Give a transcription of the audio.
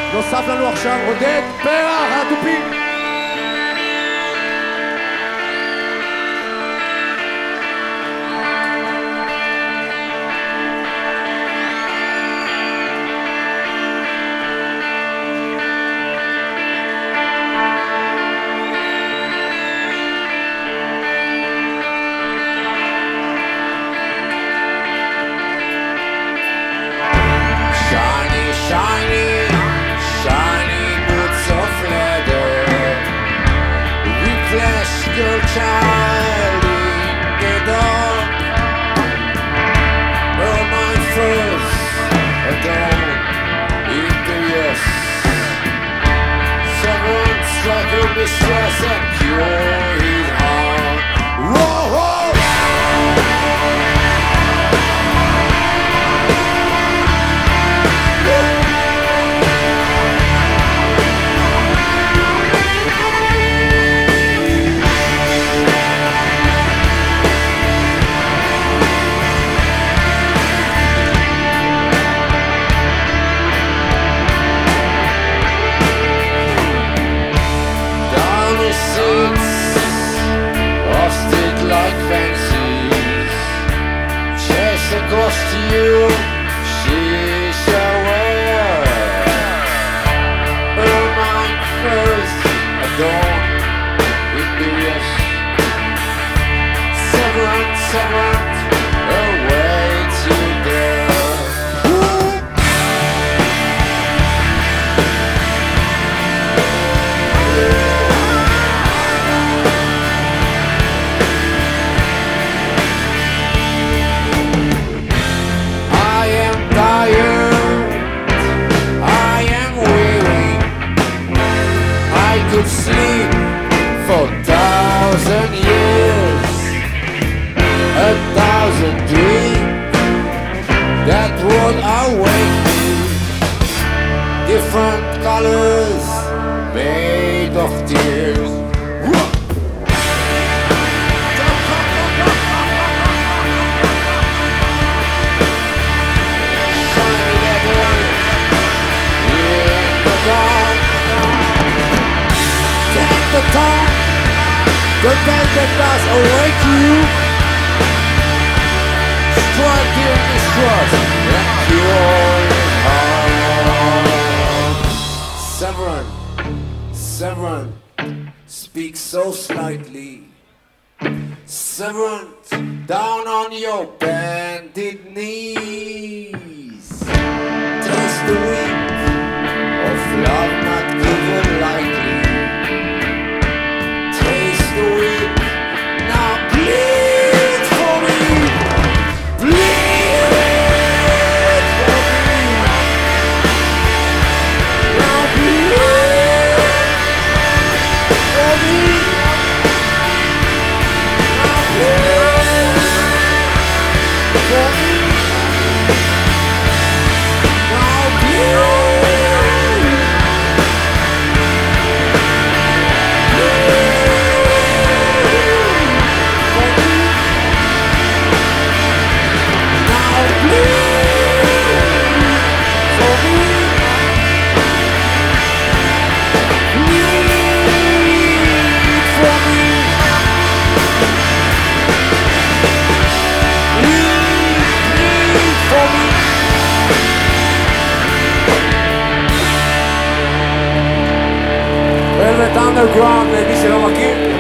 נוסף לנו עכשיו עודד פרח, התופים. Your child in the dark, burn my first adorn in the yes. Severance strike her mistress and cure his heart. Whoa, whoa. Across to you, she shall wear her mind first adorn with the yes. Severance, severance, awaits you there. Sleep for 1,000 years, 1,000 dreams that would awake me. Different colors made of tears. Shiny leather in the dark. The time, the bell that does awake you, strike your mistrust and cure your heart. Severin, Severin, speak so slightly. Severin, down on your bended knees. Taste the wind of love not given lightly. Now bleed for me, bleed for me. Now bleed for me. Now bleed for me. Now bleed. Velvet Underground, למי שלא מכיר.